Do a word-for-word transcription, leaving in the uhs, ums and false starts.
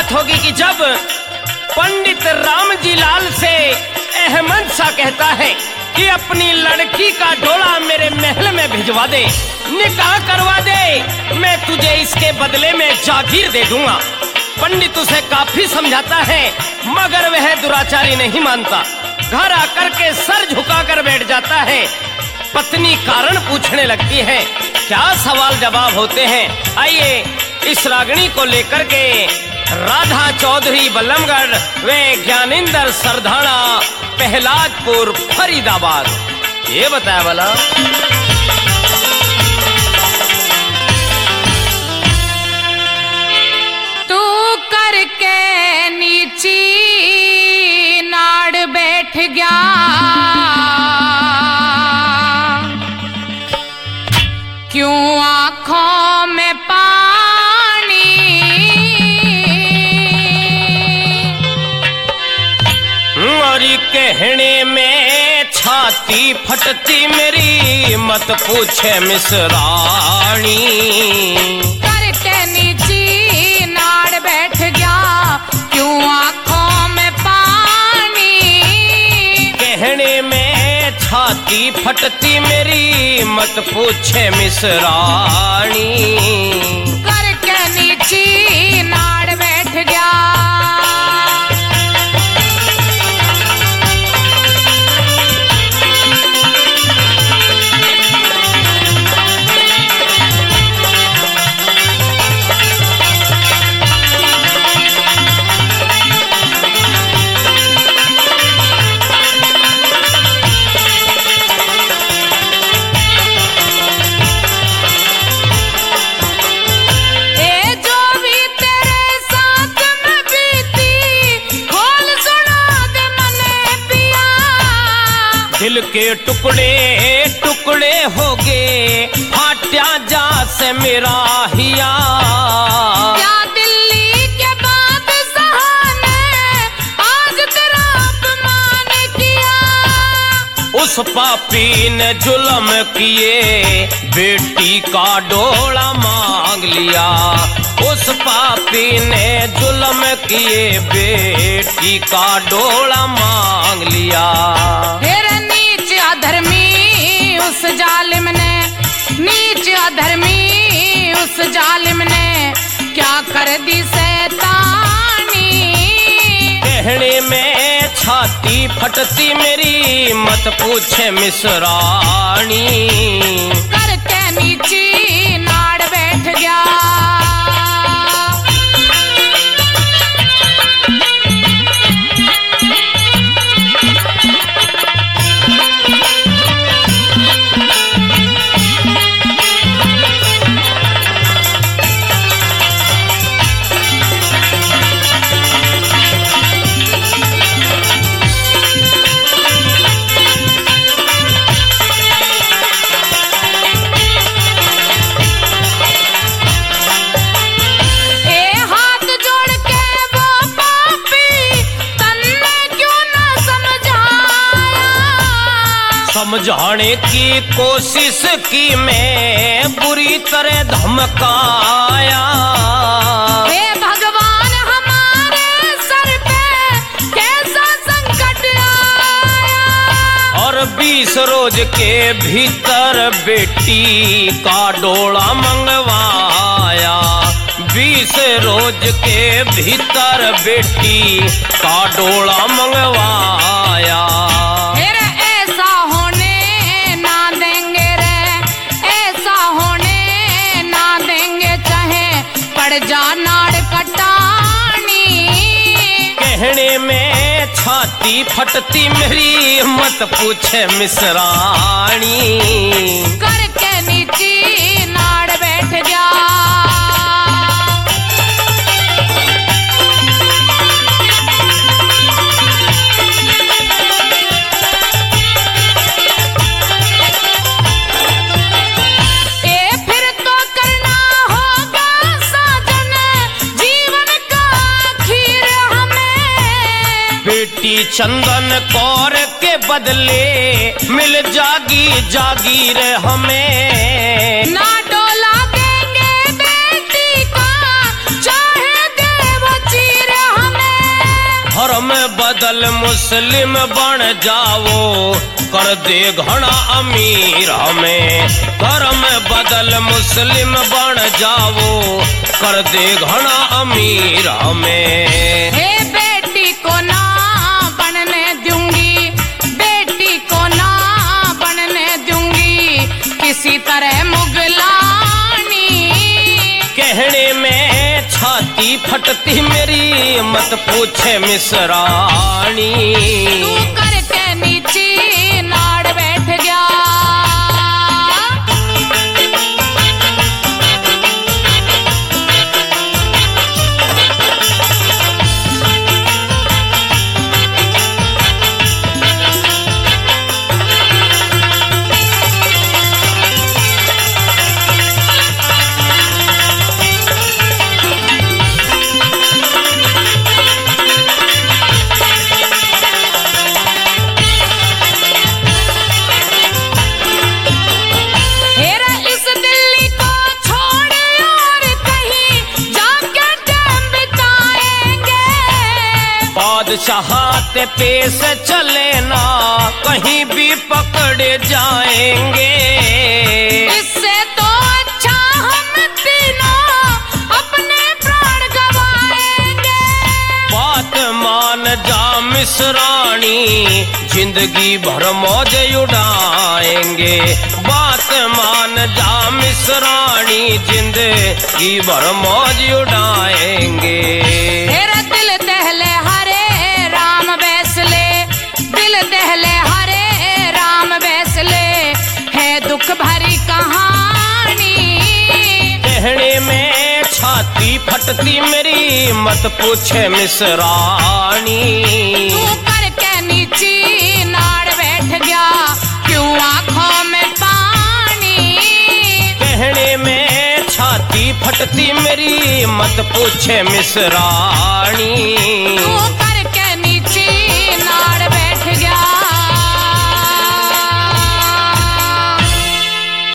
बात होगी कि जब पंडित रामजी लाल से अहमद शाह कहता है कि अपनी लड़की का डोला मेरे महल में भिजवा दे, निकाह करवा दे, मैं तुझे इसके बदले में जागीर दे दूंगा। पंडित उसे काफी समझाता है मगर वह दुराचारी नहीं मानता। घर आकर के सर झुकाकर बैठ जाता है। पत्नी कारण पूछने लगती है, क्या सवाल जवाब होते हैं। आइए इस रागिणी को लेकर के राधा चौधरी बल्लमगढ़ वे ज्ञानेंद्र सरधाना पहलाजपुर फरीदाबाद ये बताया वाला। तू करके नीची नाड़ बैठ गया, क्यों आंखों में पानी, और कहने में छाती फटती मेरी, मत पूछे मिसरानी। करके नीची नाड़ बैठ गया, क्यों आंखों में पानी, कहने में छाती फटती मेरी, मत पूछे मिसरानी। करके नीची नाड़ बैठ गया। दिल के टुकड़े टुकड़े हो गए, फाट्या जा से मेरा हिया। क्या दिल्ली के बादशाह ने आज तेरा अपमान किया। उस पापी ने जुल्म किए, बेटी का डोला मांग लिया। उस पापी ने जुल्म किए, बेटी का डोला मांग लिया। अधर्मी उस जालिम ने, नीच अधर्मी उस जालिम ने, क्या कर दी शैतानी। कहने में छाती फटती मेरी, मत पूछे मिसरानी। करके नीची नाड़ बैठ गया। समझाने की कोशिश की मैं, बुरी तरह धमकाया। हे भगवान हमारे सर पे कैसा संकट आया। और बीस रोज के भीतर बेटी का डोला मंगवाया। बीस रोज के भीतर बेटी का डोला मंगवाया। जा नाड़ कटानी। कहने में छाती फटती मेरी, मत पूछे मिसरानी। करके नीची नाड़ बैठ गया। बेटी चंदन कौर के बदले मिल जागी जागीर हमें। ना डोला देंगे बेटी का, चाहे दे वो चीर धर्म बदल मुस्लिम बन जाओ, कर दे घना अमीर हमें। धर्म बदल मुस्लिम बन जाओ, कर दे घना अमीर हमें। हे बेटी को ना बनने दूंगी, बेटी को ना बनने दूंगी किसी तरह मुगलानी। कहने में छाती फटती मेरी, मत पूछे मिसरानी। तू करके नीची नाड़ बैठ गया। बादशाहते पेश चले ना, कहीं भी पकड़े जाएंगे। इससे तो अच्छा हम तीनों अपने प्राण गवाएंगे। बात मान जा मिसरानी, जिंदगी भर मौज उड़ाएंगे। बात मान जा मिसरानी, जिंदगी भर मौज उड़ाएंगे। तेरा दिल दहले हरे राम बैसले, दिल दहले हरे राम बैसले, है दुख भरी कहानी। कहने में छाती फटती मेरी, मत पूछे मिसरानी। तू करके नीची नाड़ बैठ गया, क्यों आंखों में पानी। कहने में छाती फटती मेरी, मत पूछे मिसरानी। तू